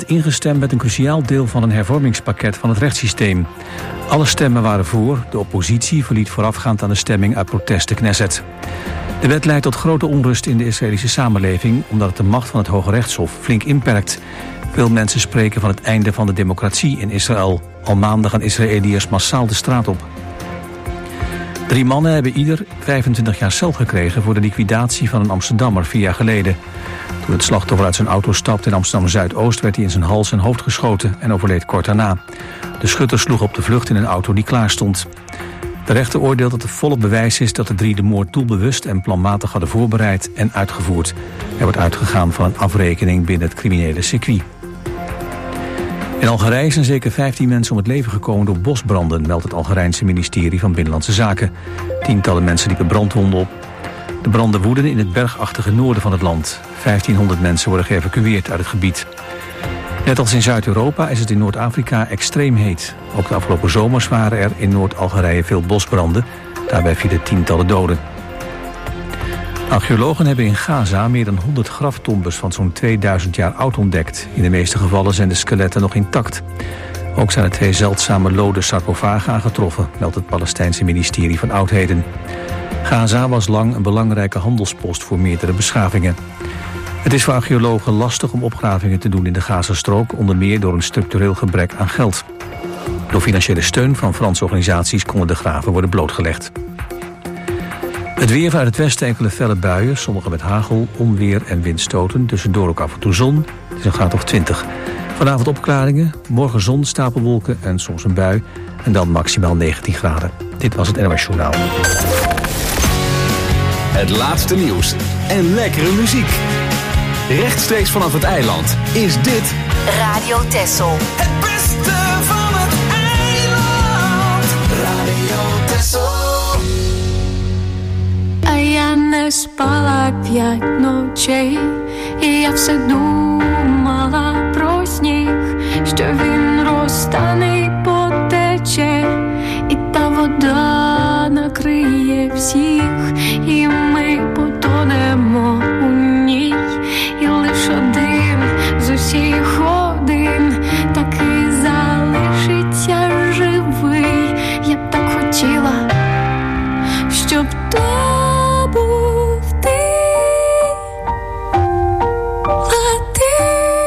ingestemd met een cruciaal deel van een hervormingspakket van het rechtssysteem. Alle stemmen waren voor, de oppositie verliet voorafgaand aan de stemming uit protest de Knesset. De wet leidt tot grote onrust in de Israëlische samenleving, omdat het de macht van het Hoge Rechtshof flink inperkt. Veel mensen spreken van het einde van de democratie in Israël. Al maanden gaan Israëliërs massaal de straat op. 3 mannen hebben ieder 25 jaar cel gekregen voor de liquidatie van een Amsterdammer 4 jaar geleden. Toen het slachtoffer uit zijn auto stapte in Amsterdam-Zuidoost werd hij in zijn hals en hoofd geschoten en overleed kort daarna. De schutter sloeg op de vlucht in een auto die klaar stond. De rechter oordeelt dat er volop bewijs is dat de 3 de moord doelbewust en planmatig hadden voorbereid en uitgevoerd. Er wordt uitgegaan van een afrekening binnen het criminele circuit. In Algerije zijn zeker 15 mensen om het leven gekomen door bosbranden, meldt het Algerijnse ministerie van Binnenlandse Zaken. Tientallen mensen liepen brandwonden op. De branden woeden in het bergachtige noorden van het land. 1500 mensen worden geëvacueerd uit het gebied. Net als in Zuid-Europa is het in Noord-Afrika extreem heet. Ook de afgelopen zomers waren er in Noord-Algerije veel bosbranden. Daarbij vielen tientallen doden. Archeologen hebben in Gaza meer dan 100 graftombes van zo'n 2000 jaar oud ontdekt. In de meeste gevallen zijn de skeletten nog intact. Ook zijn er 2 zeldzame loden sarcofagen aangetroffen, meldt het Palestijnse ministerie van Oudheden. Gaza was lang een belangrijke handelspost voor meerdere beschavingen. Het is voor archeologen lastig om opgravingen te doen in de Gazastrook, onder meer door een structureel gebrek aan geld. Door financiële steun van Franse organisaties konden de graven worden blootgelegd. Het weer vanuit het westen enkele felle buien, sommige met hagel, onweer en windstoten. Tussendoor ook af en toe zon. Het is een graad of 20. Vanavond opklaringen, morgen zon, stapelwolken en soms een bui. En dan maximaal 19 graden. Dit was het NOS Journaal. Het laatste nieuws en lekkere muziek. Rechtstreeks vanaf het eiland is dit Radio Texel. Het beste van het eiland. Radio Texel. А я не спала 5 ночей, і я все думала про сніг, що він розтане й потече, і та вода накриє всіх, і ми потонемо у ній, і лиш один з усіх один таки залишиться живий. Я б так хотіла, щоб то був ти. Лети,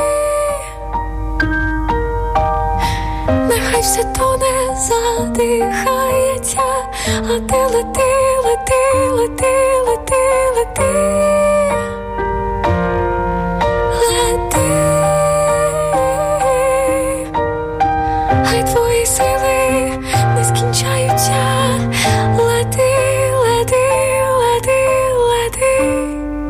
нехай все тоне, задихається, а ти лети, лети, лети, лети, лети. Лети, хай твої сили не скінчаються. Лети, лети, лети, лети.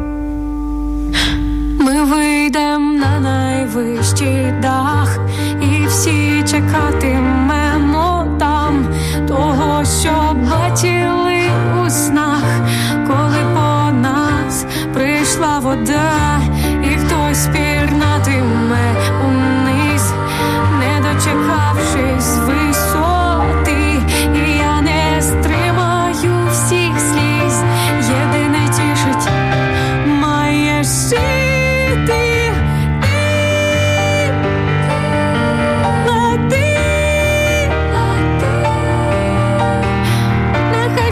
Ми вийдем на найвищий дах, і всі чекатимемо там того, що бачили у снах, коли по нас прийшла вода, і хтось пірнатиме униз, не дочекавшись висоти. І я не стримаю всіх сліз, єдине тішить, маєш жити. Лети, лети, нехай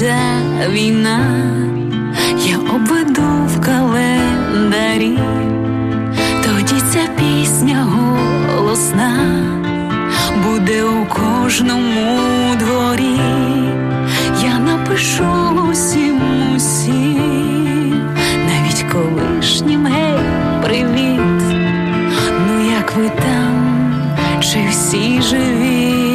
закінчиться війна, я обведу в календарі, тоді ця пісня голосна буде у кожному дворі. Я напишу усім, навіть колишнім, гей, привіт. Ну як ви там, чи всі живі?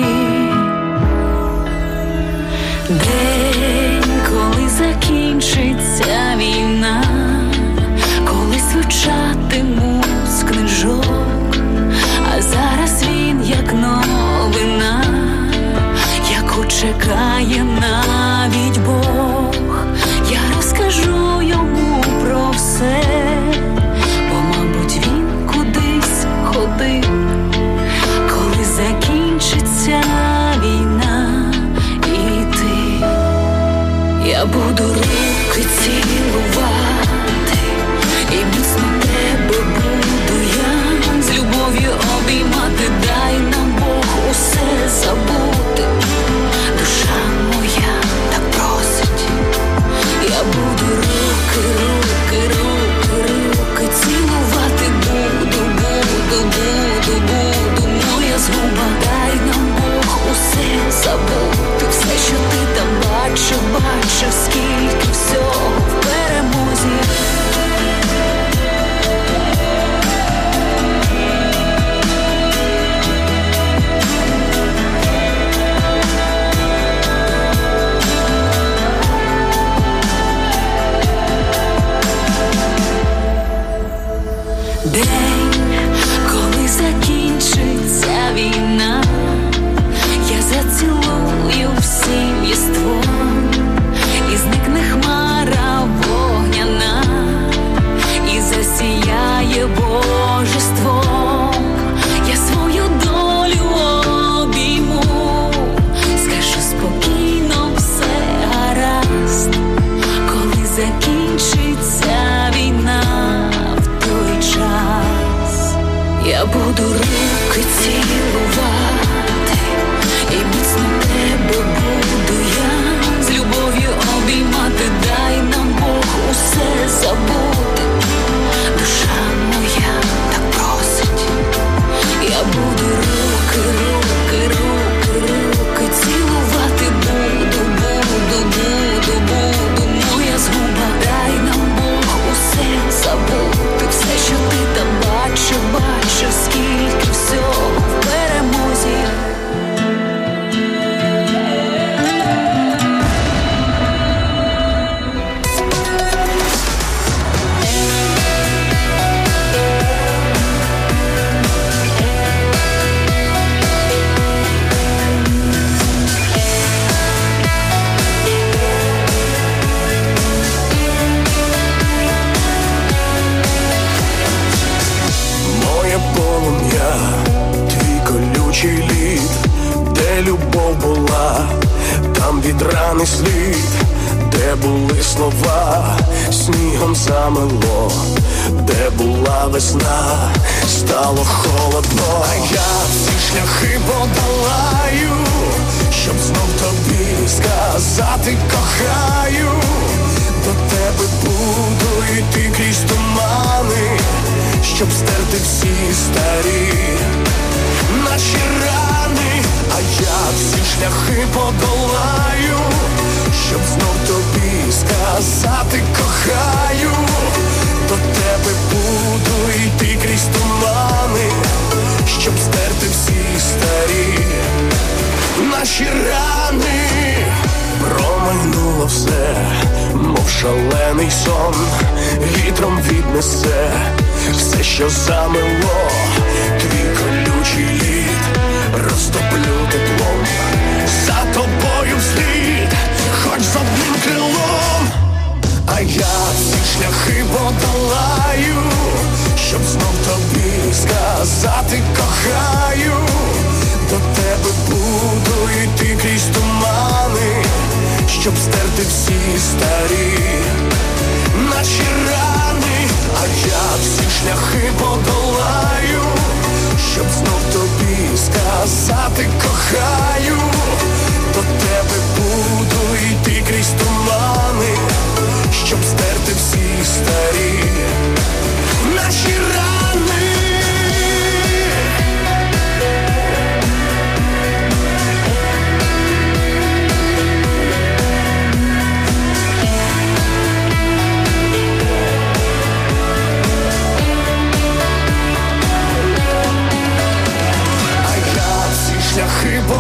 День, коли закінчиться війна, коли звучатимуть з книжок, а зараз він як новина, яку чекає навіть Бог. Я розкажу йому про все, бо, мабуть, він кудись ходив, коли закінчиться війна. І ти, я буду руки цілувати, і міцно тебе буду я з любов'ю обіймати. Дай нам Бог усе забути, душа моя так просить. Я буду руки, руки, руки, руки цілувати, буду, буду, буду, буду, моя згуба. Дай нам Бог усе забути, все, що ти там бачив, бачив, скільки всього в перемозі. День, коли закінчиться війна, я зацілую всім єством, і зникне хмара вогняна, і засіяє божеством. Я свою долю обійму, скажу спокійно, все гаразд, коли закінчиться війна. Я буду руки цілувати, і міцно тебе буду я з любов'ю обіймати. Дай нам Бог усе забути, душа моя так просить. Я буду руки, руки, руки, руки цілувати, буду, буду, буду, буду, моя згуба. Дай нам Бог усе забути, все, що ти там бачив, бачив, скільки всього в перемозі. Твій колючий лід, де любов була, там від рани слід, де були слова, снігом замело, де була весна, стало холодно. А я всі шляхи подолаю, щоб знов тобі сказати кохаю. До тебе буду йти крізь тумани, щоб стерти всі старі наші рани. А я всі шляхи подолаю, щоб знов тобі сказати кохаю. До тебе буду йти крізь тумани, щоб стерти всі старі наші рани. Промайнуло все, мов шалений сон, вітром віднесе все, що замело. Твій колючий лід розтоплю теплом, за тобою вслід, хоч з одним крилом. А я всі шляхи подолаю, щоб знов тобі сказати кохаю. До тебе буду йти крізь тумани, щоб стерти всі старі наші рани. А я всі шляхи подолаю, щоб знов тобі сказати кохаю. До тебе буду йти крізь тумани,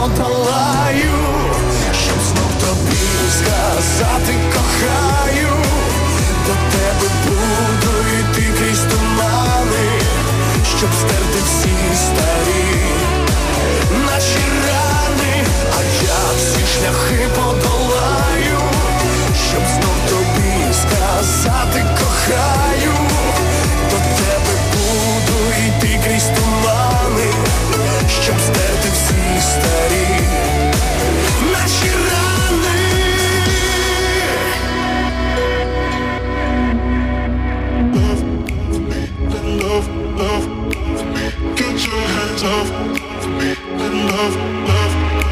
подолаю, щоб знов тобі сказати кохаю. До тебе буду йти крізь тумани, щоб стерти всі старі наші рани. А я всі шляхи подолаю, щоб знов тобі сказати кохаю. До тебе буду йти крізь тумани, щоб стерти всі старі наші рани. Love, love, get your hands off me, love, love.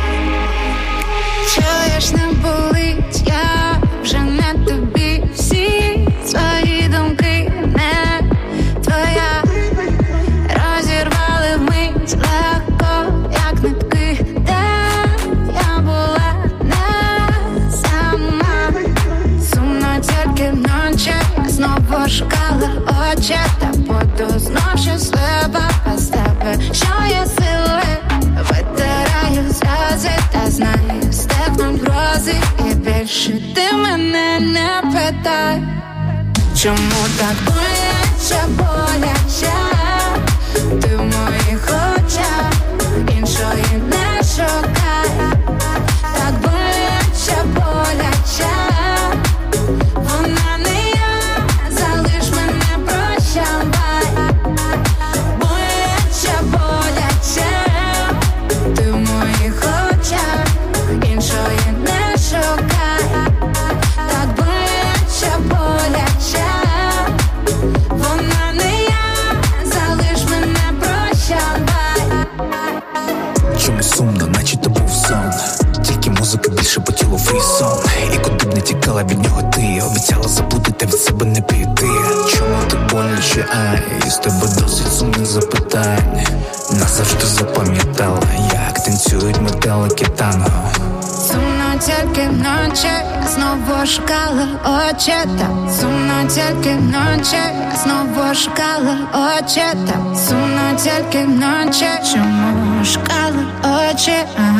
Чуєш, не болить, я вже не тобі. Всі твої думки не твоя. Розірвали вмить легко, як нитки. Де я була не сама. Сумно тільки вночі, знову шукала очі. Та буду знов щаслива без тебе. Що є сили, витираю сльози. Та знаю, стихнуть грози. І більше ти мене не питай. Чому так боляче, боляче? Ти в моїх очах іншої не шукай. Так боляче, боляче. Вона не я, залиш мене, прощавай. Боляче, боляче. Ти в моїх очах іншої не шукай. Так боляче, боляче. Вона не я, залиш мене, прощавай. Чому сумно, наче то був сон. Тільки музика більше по тілу фрісон. І куди б не тікала від нього ти, обіцяла забути та від себе не піти. Чому так боляче, ай, з тебе досить сумних запитань. Назавжди запам'ятала, як танцюють метелики танго. Сумно тільки вночі, знову шукала очі. Та сумно тільки вночі, знову шукала очі. Та сумно тільки вночі, чому шукала очі?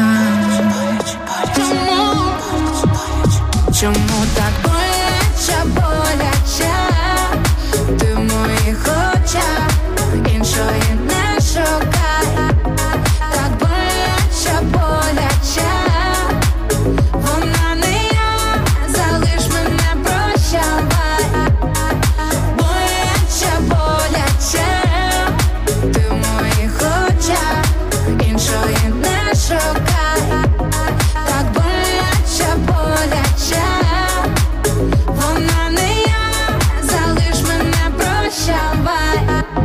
Чому так боляче, боляче? Ти в моїх очах іншої не шукай. Так боляче, боляче. Вона не я, залиш мене, прощавай. Боляче, боляче. Ти в моїх очах іншої не шукай. Так боляче, боляче. Вона не я, залиш мене, прощавай.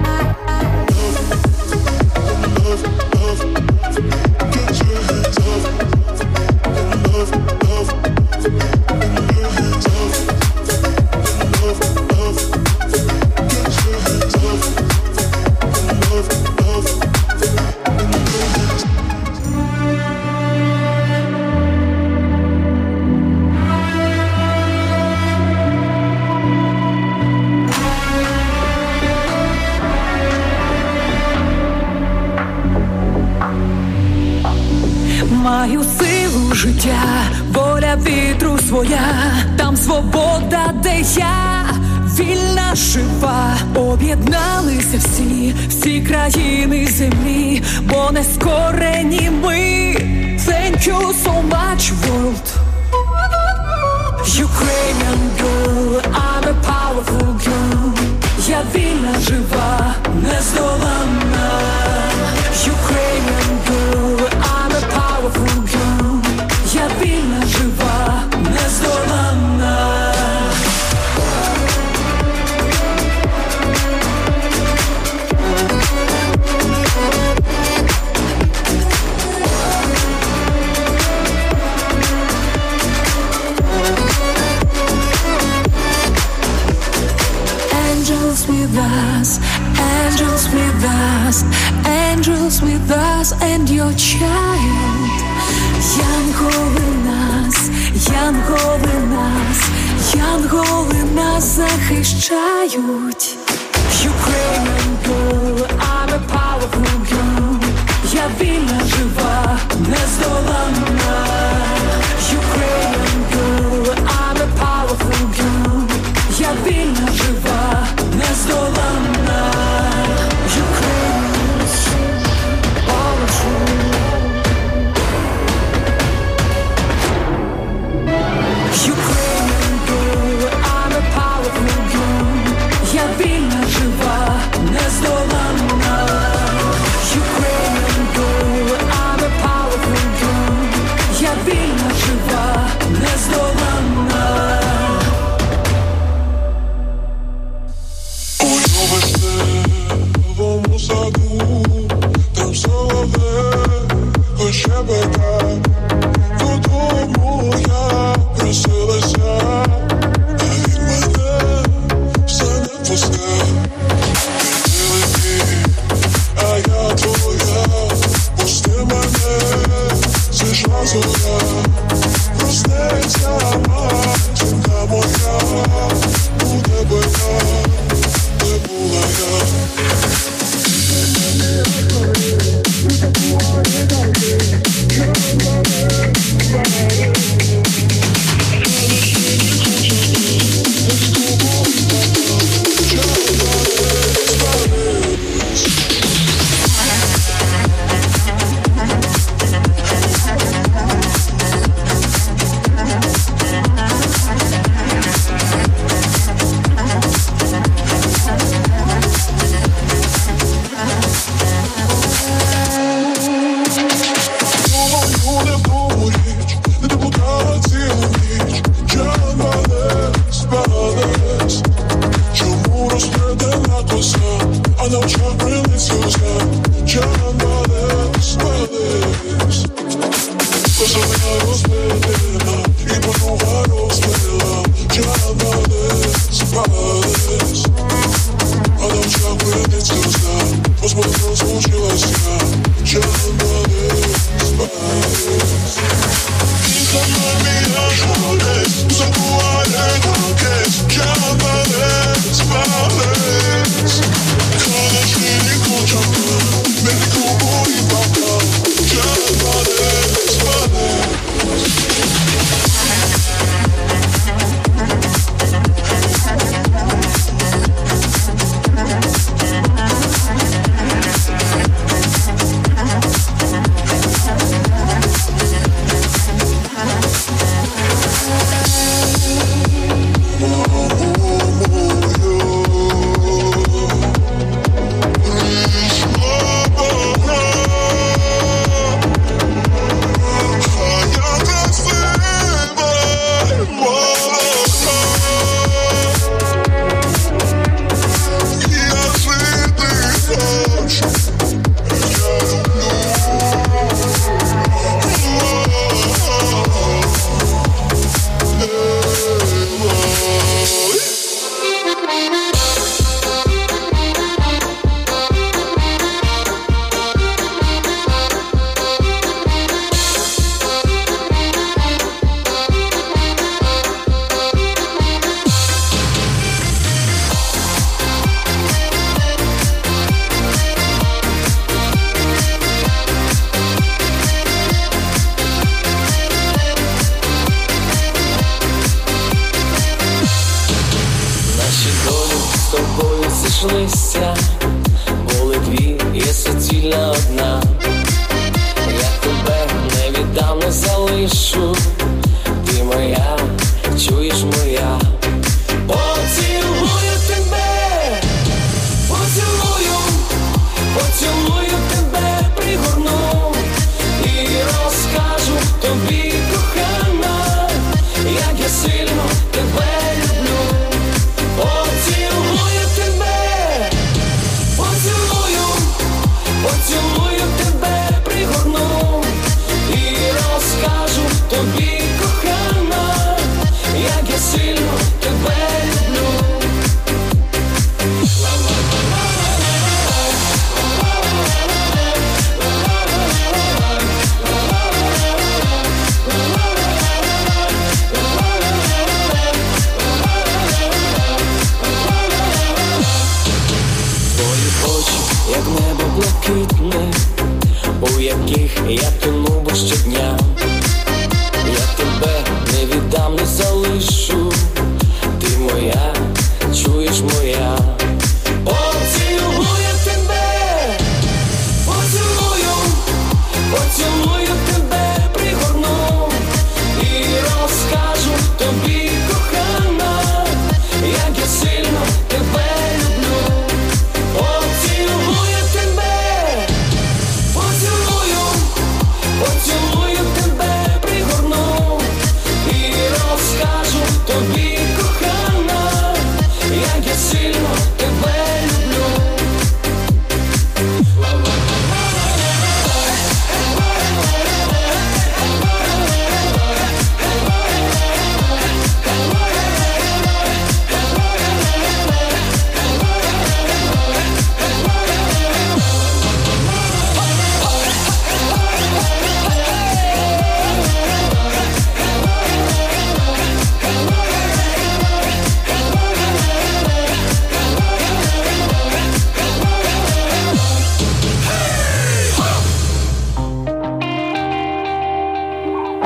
Love, love, get your hands off me, love, love, get your hands off me, love, love, get your hands off me, love, love, Маю силу життя, воля вітру своя, там свобода, де я вільна, жива. Об'єдналися всі країни землі, бо не скорені ми. Thank you so much, world. Ukrainian girl, I'm a powerful girl. Я вільна, жива, нездоланна. Ukrainian girl, I'm a powerful girl. Я вільна, жива, нездоланна. Angels with us, angels with us, angels with us and your child. Янголи нас, янголи нас, янголи нас захищають. Ukrainian girl, I'm a powerful girl. Я вільна, жива, нездоланна. зоря, проснеться матінка моя, у тебе я, де була я. Зійшлися, були дві, є суцільна одна. Я тебе не віддам, не залишу. Ти моя, чуєш моя. Поцілую тебе, поцілую, поцілую тебе, пригорну і розкажу тобі, кохана, як я сильно тебе люблю. Поцілую тебе, поцілую тебе, пригорну і розкажу тобі.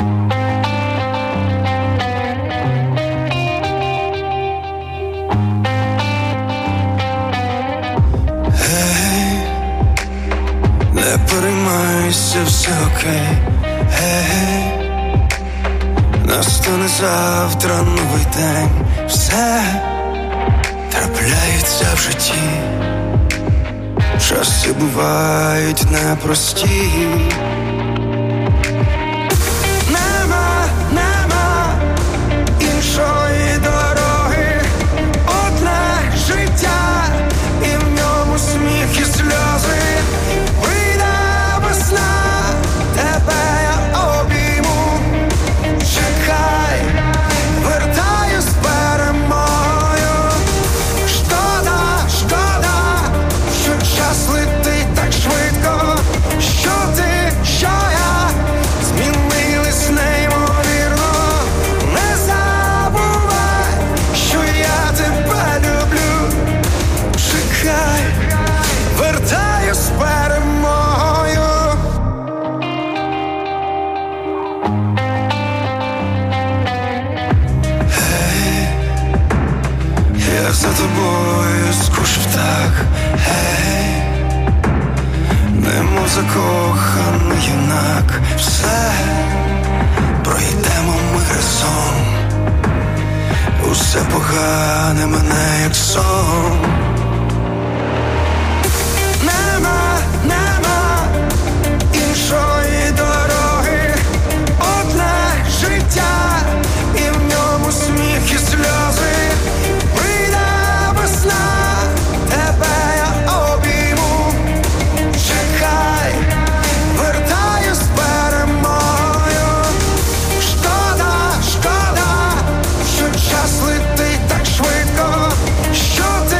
Не переймайся, все окей, гей, настане завтра новий день. Все трапляється в житті, часи бувають непрості. Нема іншої дороги, одне життя, і в ньому сміх і сльози. Тебе я обійму, чекай, вертаюсь перемогою. Шкода, що час летить так швидко, що ти, що я змінились неймовірно. Не забувай, що я тебе люблю. Чекай, вертаюсь перемогою. Я за тобою скучив так, гей, немов закоханий юнак. Все пройдемо ми разом, усе погане мене як сон. Нема іншої дороги, одне життя, і в ньому сміх і сльози. Тебе я обійму, чекай, вертаюсь перемогою. Шкода, що час летить так швидко, що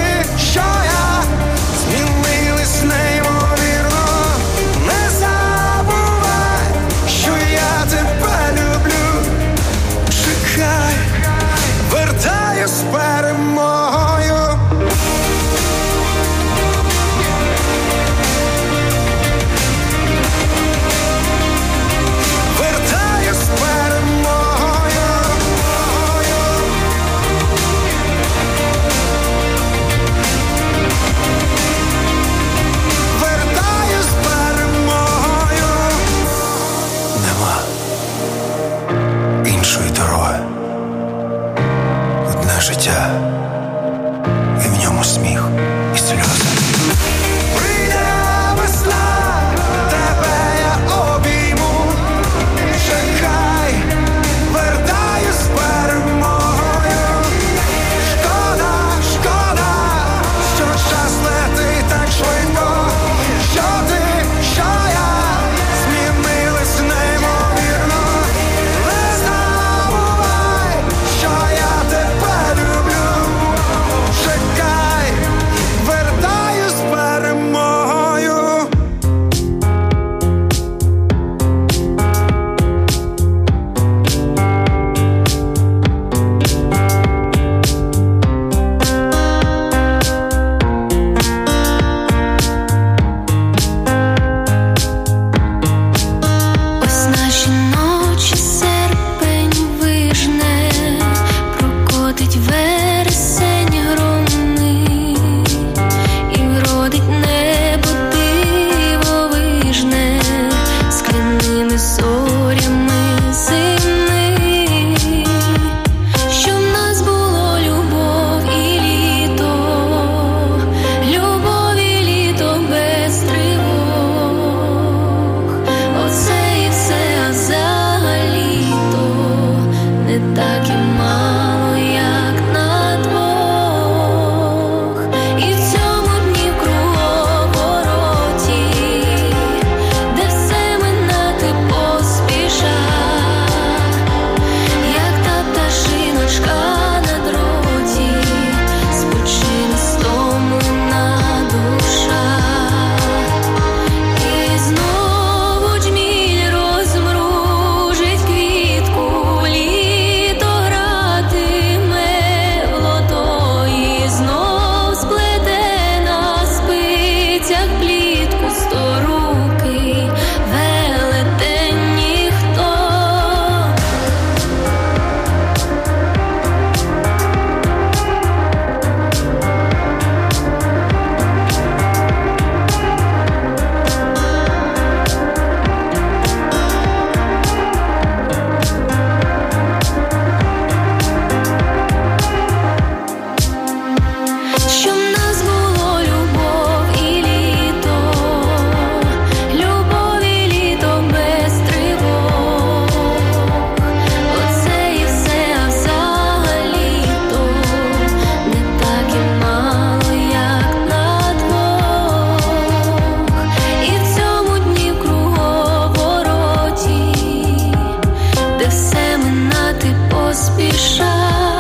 поспіша,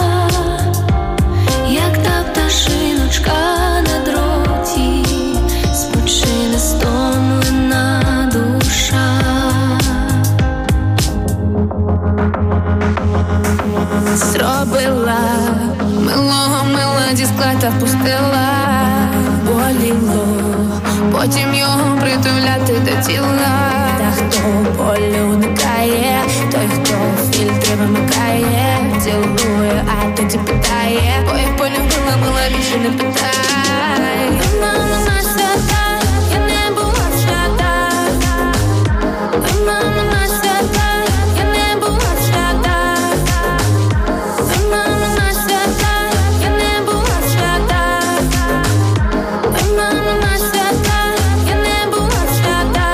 як та пташиночка на дроті, спочине стомлена душа. Зробила милого мила, зі склета впустила, боліло, потім його притуляти до тіла. Та хто болю уникає, той, хто фільтри вимикає, цілує, а тоді питає, бо як полюбила, мила більше не питай. Мама на свята, я не була свята. Мама на свята, я не була свята. Мама на свята, я не була свята. Мама на свята, я не була свята.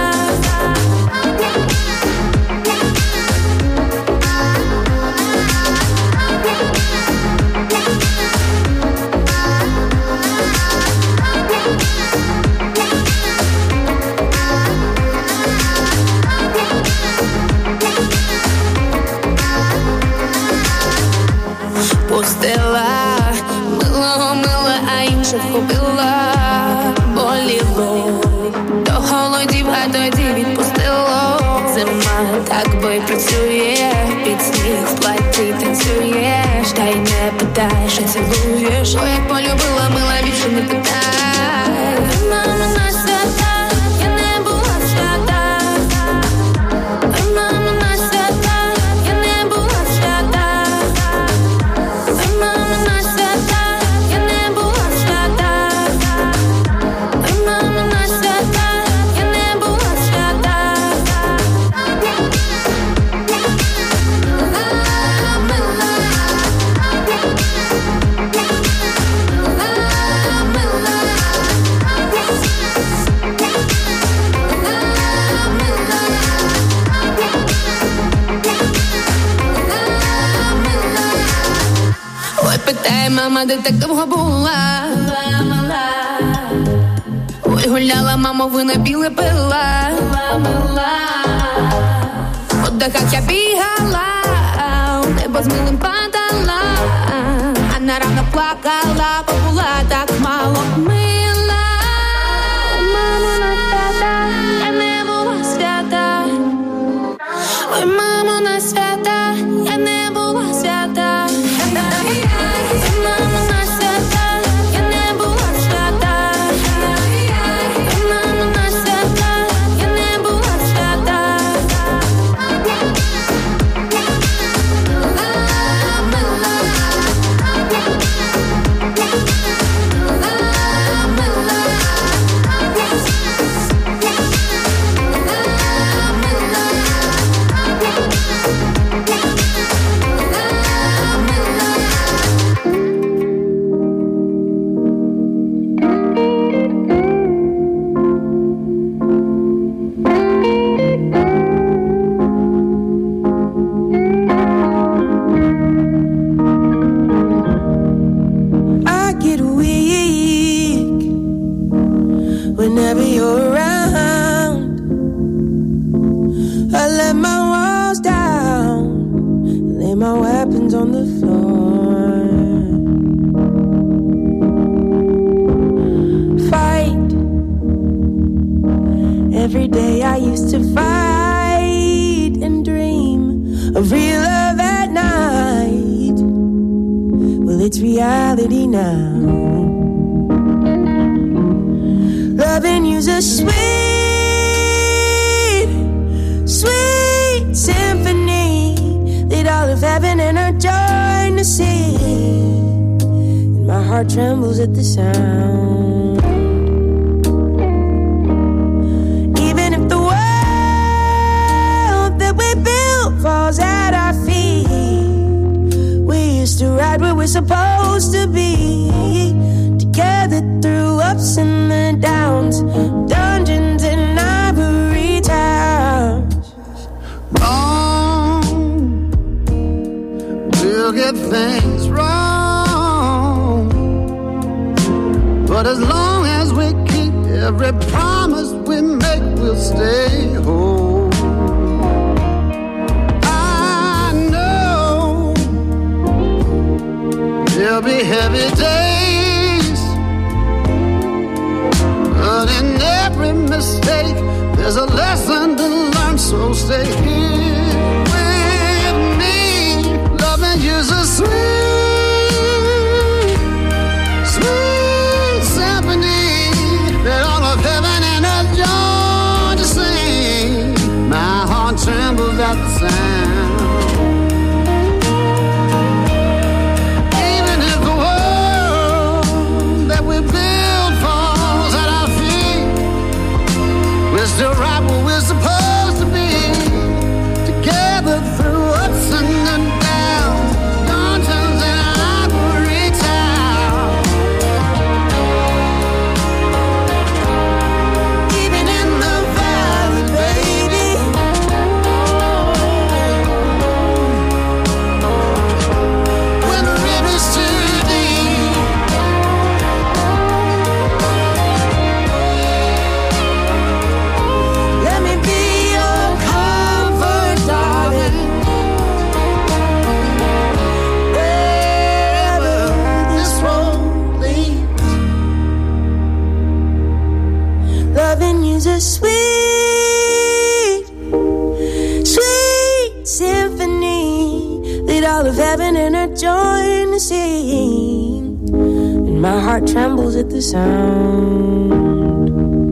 Пустила милого мила, а інших купила. Боліло, до холодів, а тоді відпустило. Зима так бо й працює, під сніг в платі танцюєш, та й не питаєш, а цілуєш. О, як полюбила, мила більше не питай. Мама на свята, я не була свята. Мама на свята, я не була свята. Мама на свята, я не була свята. Мама на свята, я не була свята. Ой, питає мама, де так довго була. Ой, гуляла, мамо, вина біле пила. По дахах я бігала, у небо з милим падала, а на ранок плакала, бо була так мало мила. Мамо на свята, я не була свята. Ой, мамо на свята, я не була свята. Мама на свята, я не була свята. Мама на свята, я не була свята. I get weak whenever you're around. I let my walls down, lay my weapons on the floor. Fight. Every day I used to fight and dream of real love at night. Well, it's reality now. Loving you's a sweet, sweet symphony that all of heaven and earth join to sing. And my heart trembles at the sound. Even if the world that we built falls at our feet, we used to ride where we're supposed to be, together through ups and the downs, dungeons and ivory towns. Wrong will get things wrong, but as long as we keep every promise we make, we'll stay whole. I know there'll be heavy days, but in every mistake there's a lesson to learn, so stay here with me. Loving you's a sweet, sweet symphony that all of heaven and earth join to sing. My heart trembles at the sound. Even if the world that we build falls at our feet, we're still right where we're supposed to be, together through ups and downs, dungeons and ivory towers. Even in the valley, baby, when the river's too deep, let me be your comfort, darling. Wherever this road leads, loving you's a sweet, sweet symphony that all of heaven and earth join to sing, and my heart trembles at the sound.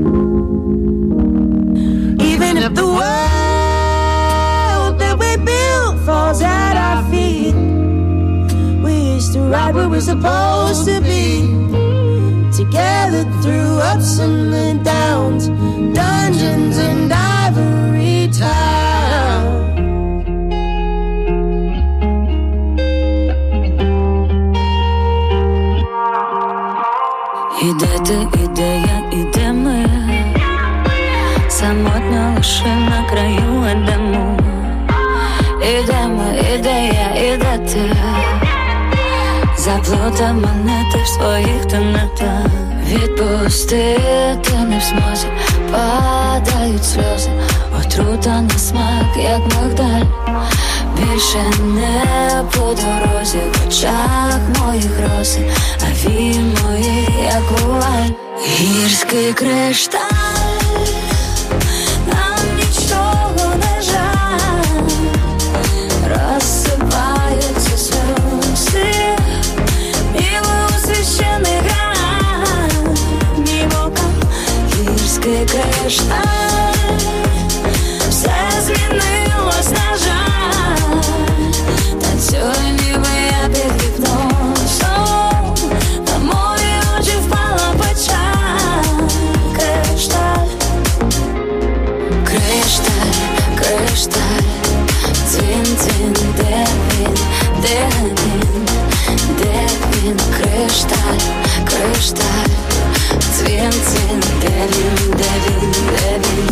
Even if the world that we built falls at our feet, we used to ride where we're supposed to be, together through ups and downs, dungeons and ivory towers. Іде ти, іде я, іде ми, самотньо лише на краю Едему. Ідемо, іде я, іде ти, заплутав мене ти в своїх тенетах. Відпустити не в змозі, падають сльози, отрута на смак, як мигдаль. Більше не по дорозі, в очах моїх рози, а вії мої, як вуаль. Гірський кришталь, нам нічого не жаль, розсипаються сльози, ніби у священий грань, мій вокал. Гірський кришталь, все змінилось, на жаль, танцюй, ніби я під гіпнозом, на мої очі впала печаль. Кришталь, кришталь, кришталь, дзвін-дзвін, де він, де він, де він? Кришталь, кришталь, дзвін-дзвін, де він, де він, де він?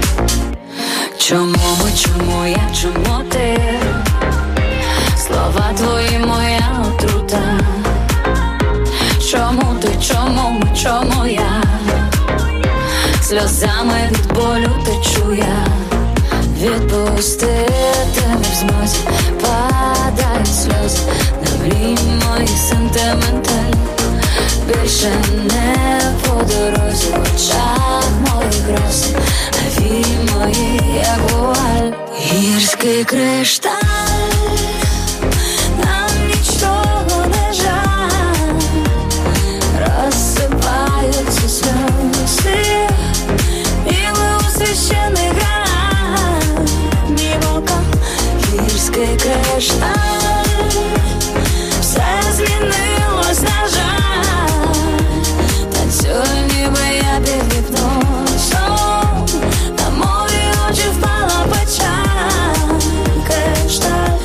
Чому ми, чому я, чому ти? Слова твої моя отрута. Чому ти, чому ми, чому я? Сльозами від болю течу я. Відпустити не в змозі, падають сльози, на мрій мої сентименталь. Більше не по дорозі, в очах моїх рози, а вії мої, як вуаль. Гірський кришталь, нам нічого не жаль, розсипаються сльози, ніби у священий грань, мій вокал. Гірський кришталь, все змінилось, на жаль, танцюй, ніби я під гіпнозом, на мої очі впала печаль. Кришталь,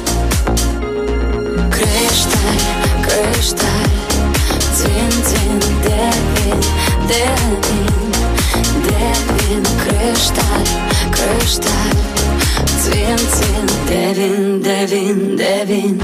кришталь, кришталь, дзвін-дзвін, де він, де він, де він? Кришталь, кришталь, дзвін-дзвін, де він, де він, де він?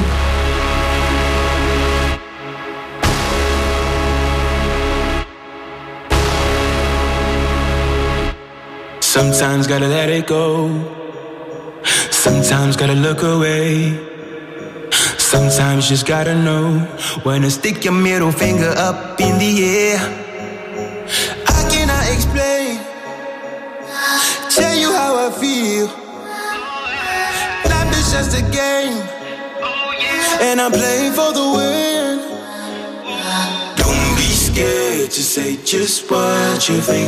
Sometimes gotta let it go. Sometimes gotta look away. Sometimes you just gotta know when to stick your middle finger up in the air. I cannot explain, tell you how I feel. Life is just a game, and I'm playing for the win. Don't be scared to say just what you think,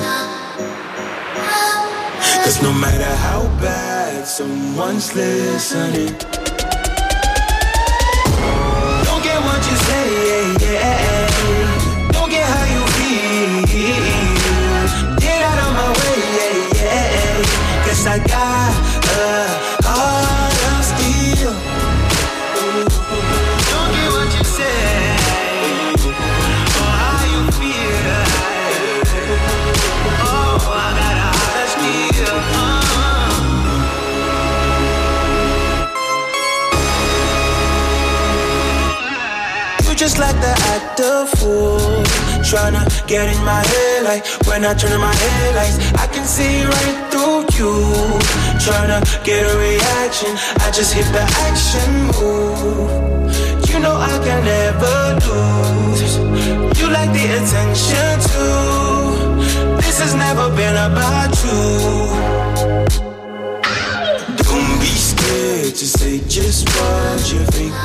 'cause no matter how bad someone's listening, don't get what you say, yeah. Don't get how you feel. Get out of my way, yeah. 'Cause I got a heart of steel. Don't get what you say, or how you feel. Oh, I got a heart of steel. Just like the actor fool, tryna get in my head. Like when I turn on my headlights, I can see right through you. Tryna get a reaction, I just hit the action move. You know I can never lose. You like the attention too. This has never been about you. don't be scared to say just what you think,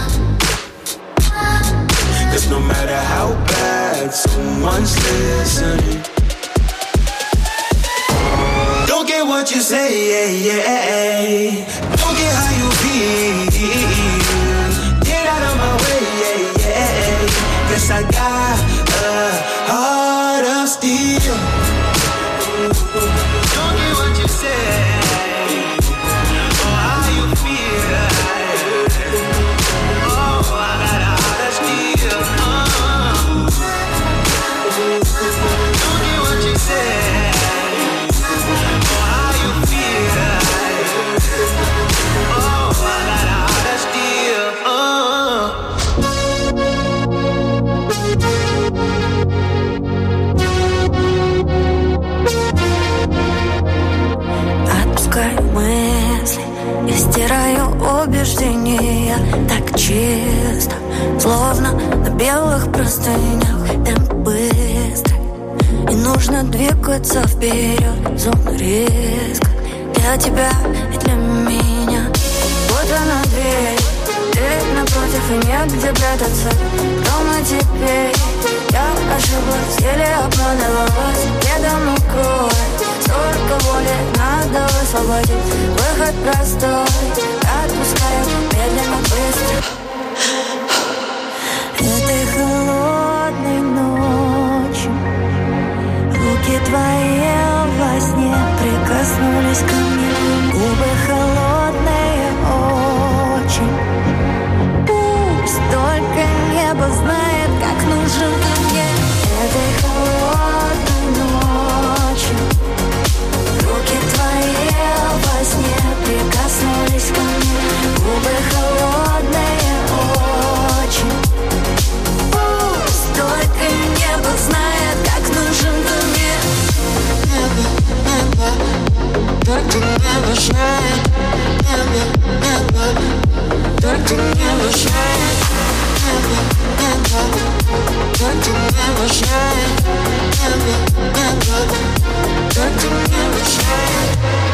'cause no matter how bad someone's listening, don't get what you say, yeah. Don't get how you feel. Get out of my way, yeah. 'Cause I got a heart of steel. Don't get what you say, or how you feel. Oh, I got a heart of steel. Don't get what you say, or how you feel. Oh, I got a heart of steel. Отпускаю мысли и стираю убеждения. Так чисто, словно на белых простынях. Темп быстрый, и нужно двигаться вперед. Зона риска для тебя и для меня. Вот она дверь, ты напротив и негде прятаться. Кто мы теперь? Я ошиблась или обманывалась? Рядом укрой, столько воли надо высвободить. Выход простой, отпускаю медленно, быстро. Этой холодной ночью руки твои во сне прикоснулись ко мне. Губы холодные очень. Пусть только небо знает, как нужен ты мне. Этой холодной ночью руки твои во сне прикоснулись ко мне. Губы холодные очень. Пусть только небо знает, как нужен ты мне. Небо, небо, только небо знает. Небо, небо, только небо знает. Небо, небо, только небо знает. Небо, небо, только небо знает.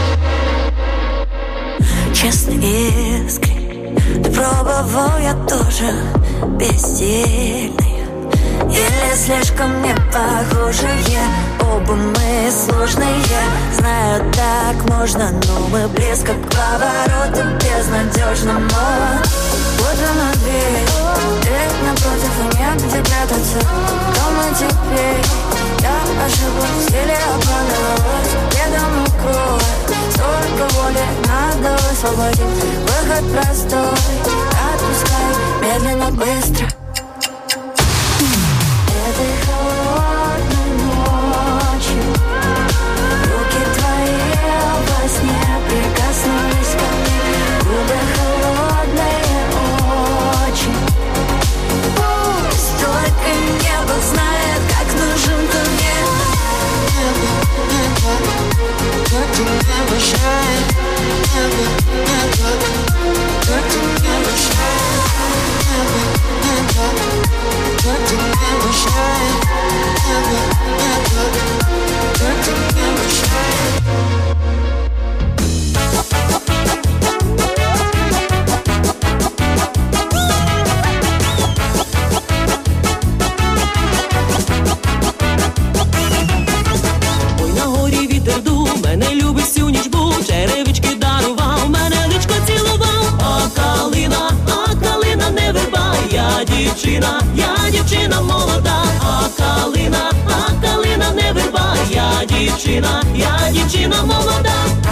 Честно, искренне, ты пробовал, я тоже бессильный. Или слишком не похожие, оба мы сложные. Знаю, так можно, но мы близко к повороту безнадежному. Вот она дверь, ты напротив и негде прятаться. Кто мы теперь? Я ошиблась или обманывалась? Рядом укрой, столько воли надо высвободить. Выход простой, отпускай медленно, быстро. Этой холодной ночью руки твои во сне прикоснулись ко мне. Губы холодные очень. Пусть только небо знает, как нужен ты мне. Небо, небо, только небо знает. Небо, небо, только небо знает. дівчина молода, а калина не верба, я дівчина молода.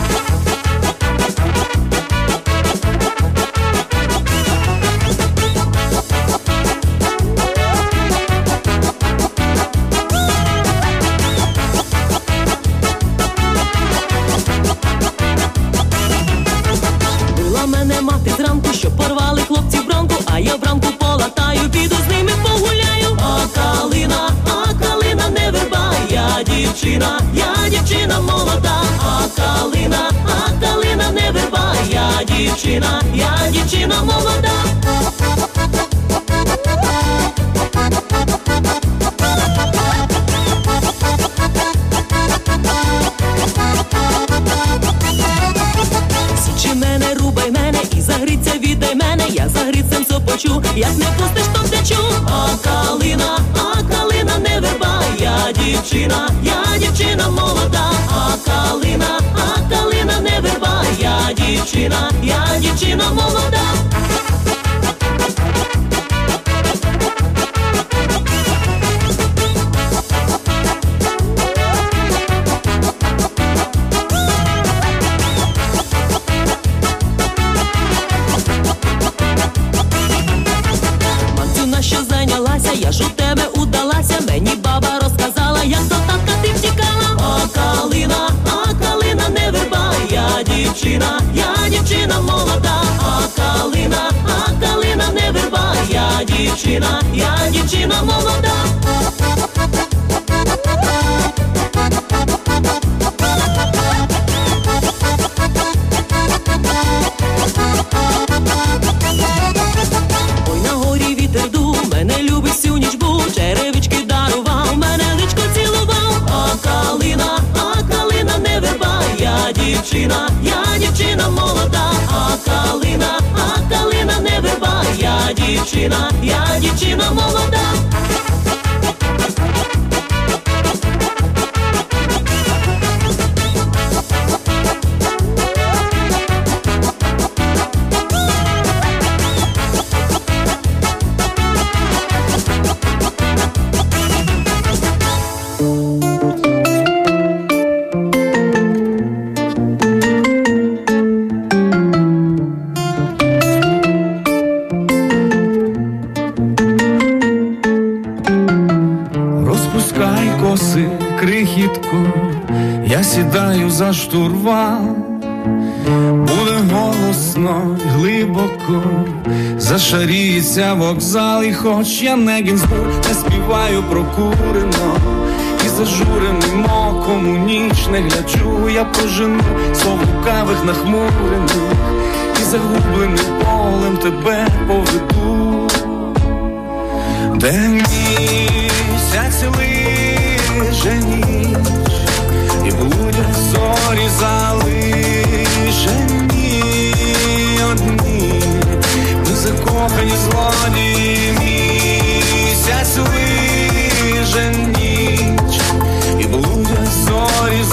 Била мене мати зранку, що порвали хлопці бранку, а я бранку полатаю, піду з ними погуляю. А калина не верба, я дівчина молода, а калина не верба, я дівчина молода. Січи мене, рубай мене і за гриця віддай мене, я за грицем сопочу, як не пустиш, то втечу. А калина не верба, я дівчина молода, а калина не верба, я дівчина молода. Я ж у тебе удалася, мені баба розказала, як до татка ти втікала. А калина не верба, я дівчина молода, а калина не верба, я дівчина молода. Ой, на горі вітер дув, мене любить всю ніч був, черевички дарував, мене личко цілував. А калина не верба, я дівчина молода, а калина не верба, я дівчина молода. Я сідаю за штурвал, буде голосно й глибоко, зашаріється вокзал, і хоч я не Гінзбург, не співаю прокурено, і зажуреним оком у ніч не гляджу, я прожену слов лукавих нахмурених, і загубленим полем тебе поведу, де місяць лиже ніч, і блудять зорі залишені одні, ми закохані злодії, місяць лиже ніч, і блудять зорі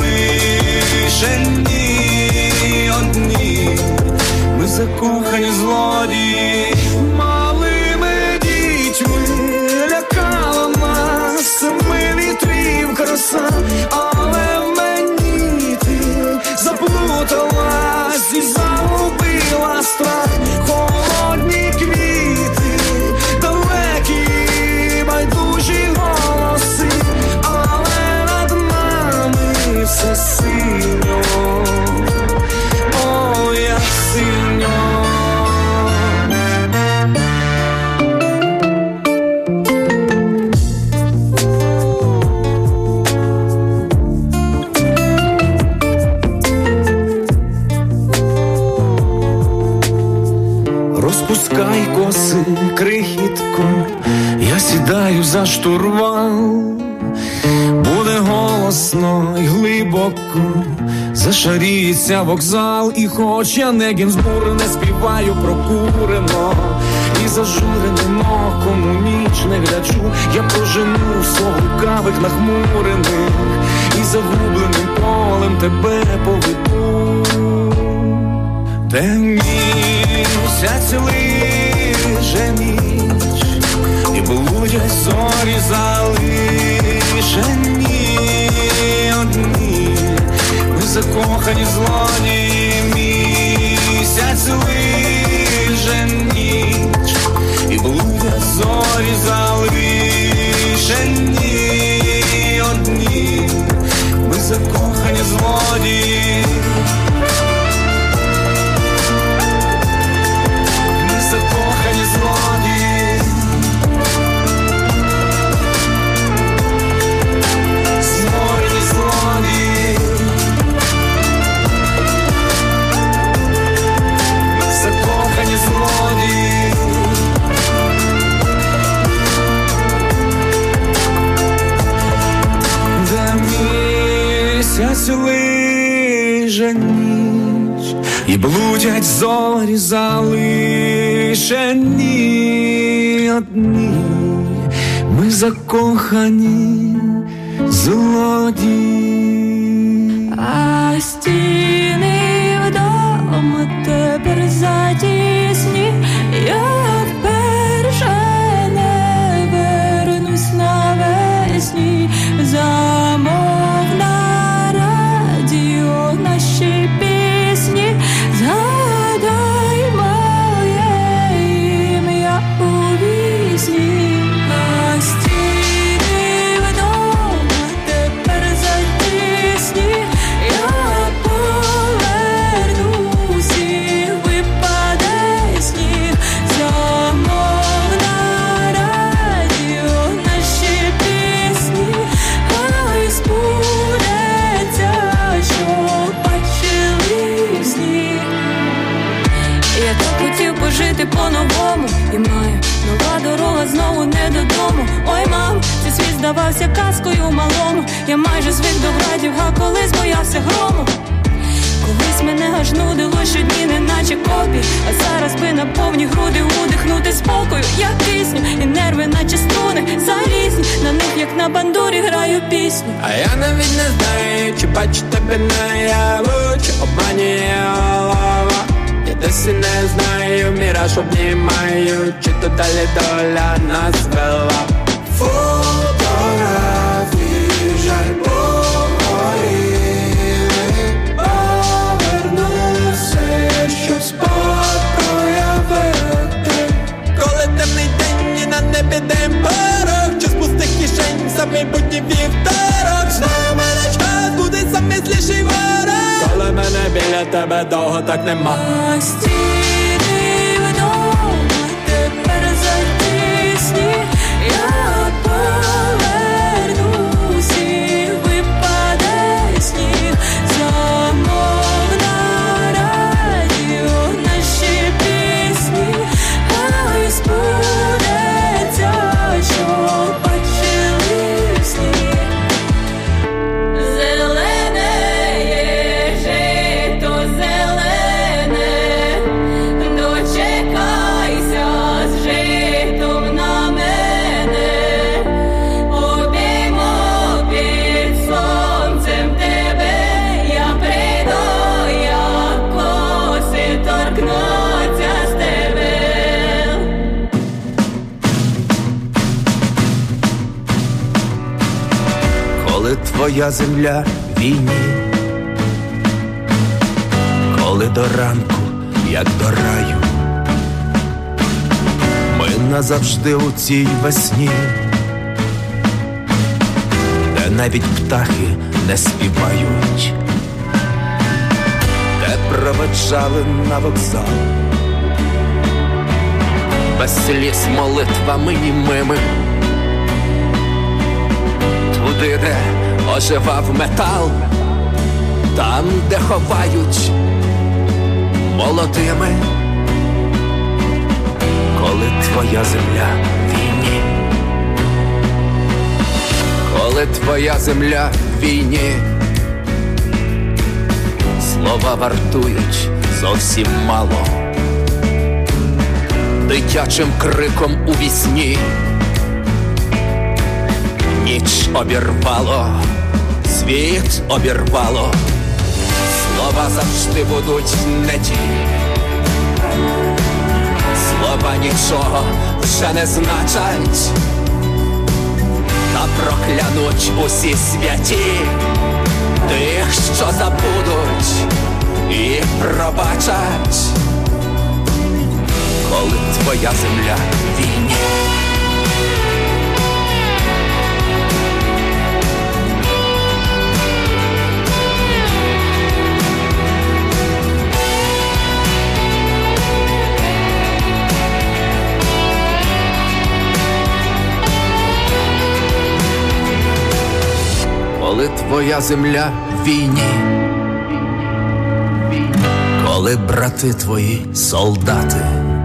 залишені одні, ми закохані злодії. Малими дітьми лякала нас семи вітрів краса, але в мені ти заплуталась і загубила страх. Холодні квіти, далекі байдужі голоси, але над нами все синьо, о, як синьо. Розпускай коси, крихітко, я сідаю за штурвал, буде голосно й глибоко, зашаріється вокзал, і хоч я не Гінзбург, не співаю прокурено, і зажуреним оком у ніч не гляджу, я прожену сон лукавих нахмурених, і загубленим полем тебе поведу, де місяць лиже ніч, блудять зорі залишені одні. Ми закохані злодії, місяць лиже ніч. І блудять зорі залишені одні. Ми закохані злодії. Ми закохані злодії. Зморені злодії. Закохані злодії. Де місяць лиже ніч, і блудять зорі залишені одні. Ми закохані злодії. А стіни вдома тепер затісні. Я вперше не вернусь навесні. Замов на радіо наші пісні. Згадай моє ім'я у вісні. А стіни вдома тепер затісні. Я повернусь і випаде сніг. Замов на радіо наші пісні. Хай збудеться, що бачили в сні. Я так хотів пожити по-новому. І маю нова дорога знову не додому. Ой, мам, цей світ здавався казкою малому. Я майже звик до градів, а колись боявся грому. Колись мене аж нудило щодні, неначе копі. А зараз би на повні груди удихнути спокою. Я кисню, і нерви наче струни залізні. На них, як на бандурі, граю пісню. А я навіть не знаю, чи бачу тебе наяву, чи обманює голова. Я досі не знаю, міраж обнімаю, чи то далі доля нас вела. Фотографії жаль погоріли. Повернуся, щоб спад проявити. Коли темний день і на небі демпорок, чи з пустих кишень за майбутній вівторок. Знаю, мене час буде замисліший ворог. Коли мене біля тебе довго так нема. А стіни вдома тепер затісні. Я повернусь і випаде сніг. Замов на радіо наші пісні. Хай збудеться, що бачили в сні. Зелене є жито, зелене, дочекайся з житом на мене. Обіймо під сонцем тебе, я прийду, як коси торкнуться з тебе. Коли твоя земля в війні, коли до ранку, як до раю, ми назавжди у цій весні, де навіть птахи не співають, де проведжали на вокзал, без сліз молитвами німими, туди, де оживав метал, там, де ховають молодими. Коли твоя земля в війні, коли твоя земля в війні, слова вартують зовсім мало, дитячим криком у вісні. Ніч обірвало, світ обірвало, слова завжди будуть не ті. Слова слова нічого вже не значать, та проклянуть усі святі тих, що забудуть і пробачать, коли твоя земля в війні. Коли твоя земля в війні, коли брати твої солдати,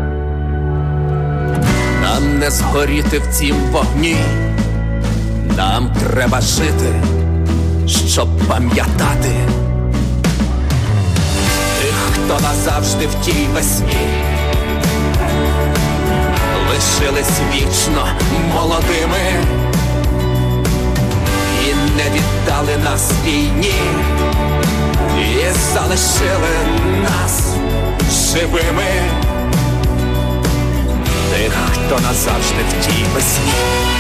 нам не згоріти в цім вогні, нам треба жити, щоб пам'ятати тих, хто назавжди в тій весні лишились вічно молодими і не віддали нас війні, і залишили нас живими, тих, хто назавжди в тій весні.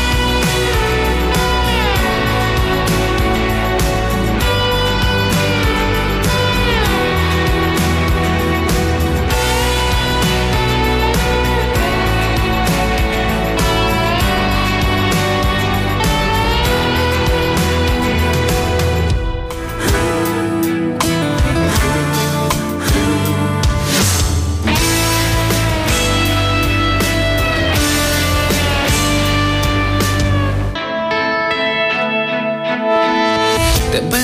Тебе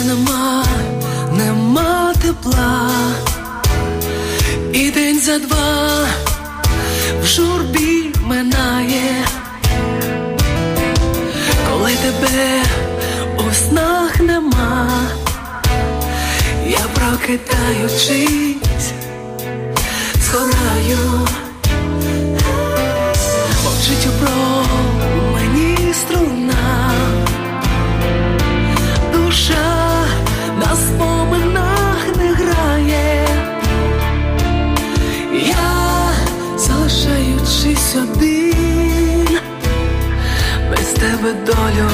нема тепла, і день за два в журбі минає, коли тебе у снах нема, я прокидаючись згораю, мовчить у промені струна, душа на споминах не грає, я залишаючись один, без тебе долю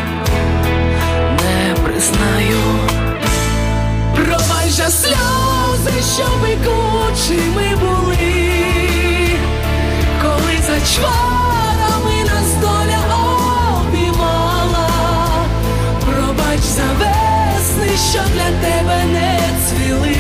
не признаю. Пробач за сльози, що пекучими були, коли за чварами нас доля обіймала. Пробач за весни, що для тебе не цвіли,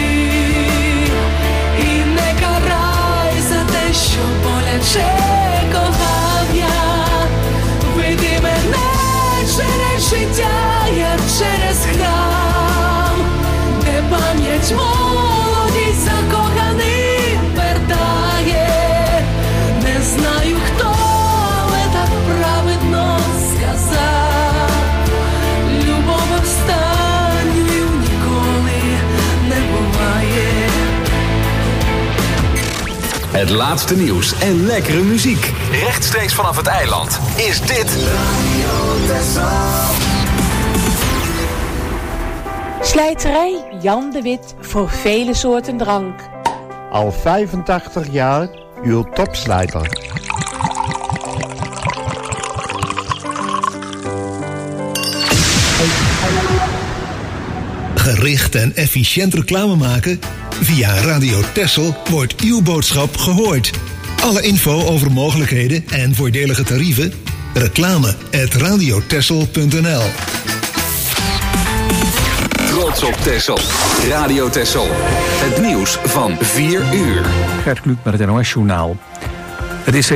і не карай за те, що боляче кохав я. Веди мене через життя, як через храм, де пам'ять молодість закоханим вертає. Не знаю хто, але так праведно сказав, любов останньою ніколи не buvає. Het laatste nieuws en lekkere muziek. Rechtstreeks vanaf het eiland. Is dit Radio Texel. Slijterij Jan de Wit voor vele soorten drank. Al 85 jaar uw topslijter. Gericht en efficiënt reclame maken? Via Radio Texel wordt uw boodschap gehoord. Alle info over mogelijkheden en voordelige tarieven? reclame@radiotexel.nl. Trots op Texel. Radio Texel. Het nieuws van 4 uur. Gert Kluk met het NOS-journaal. Het is